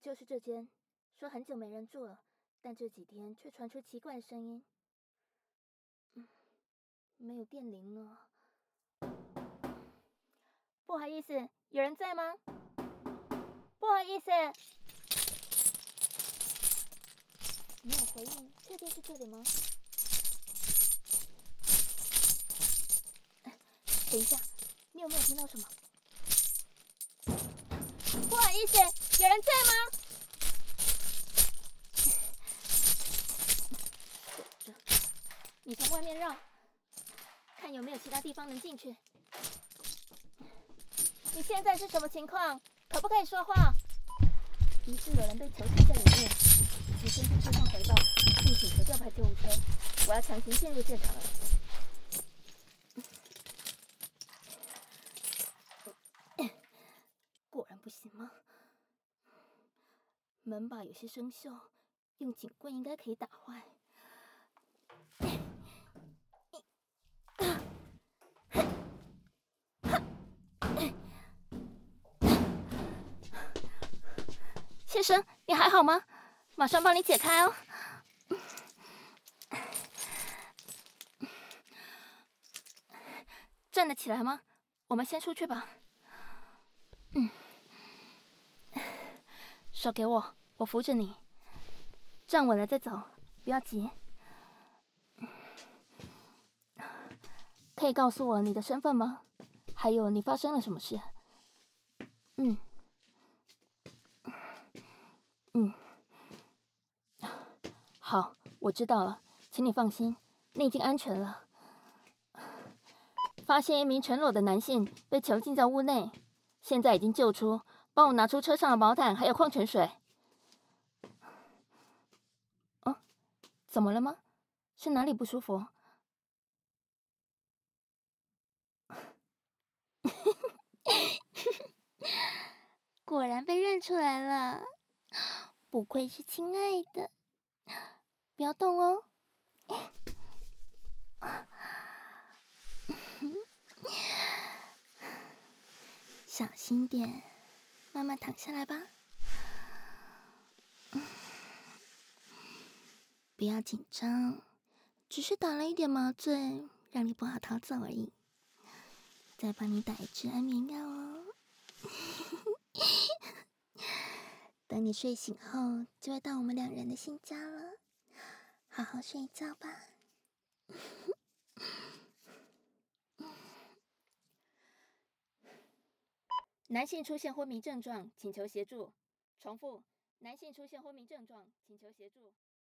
就是这间，说很久没人住了，但这几天却传出奇怪的声音。没有电铃了。不好意思，有人在吗？不好意思。没有回应，确定是这里吗？等一下，你有没有听到什么？不好意思，有人在吗？你从外面绕，看有没有其他地方能进去。你现在是什么情况？可不可以说话？疑似有人被囚禁在里面，请先去车上回报，并请求调派救护车。我要强行进入现场了。果然不行吗？门把有些生锈，用警棍应该可以打坏。先生，你还好吗？马上帮你解开哦。站得起来吗？我们先出去吧。手给我，我扶着你。站稳了再走，不要急。可以告诉我你的身份吗？还有你发生了什么事？好，我知道了，请你放心，你已经安全了。发现一名全裸的男性被囚禁在屋内，现在已经救出，帮我拿出车上的毛毯还有矿泉水。怎么了吗？是哪里不舒服？果然被认出来了，不愧是亲爱的。不要动哦。小心点，慢慢躺下来吧。不要紧张，只是打了一点麻醉，让你不好逃走而已。再帮你打一支安眠药哦。等你睡醒后，就会到我们两人的新家了。好好睡觉吧。男性出现昏迷症状，请求协助。重复，男性出现昏迷症状，请求协助。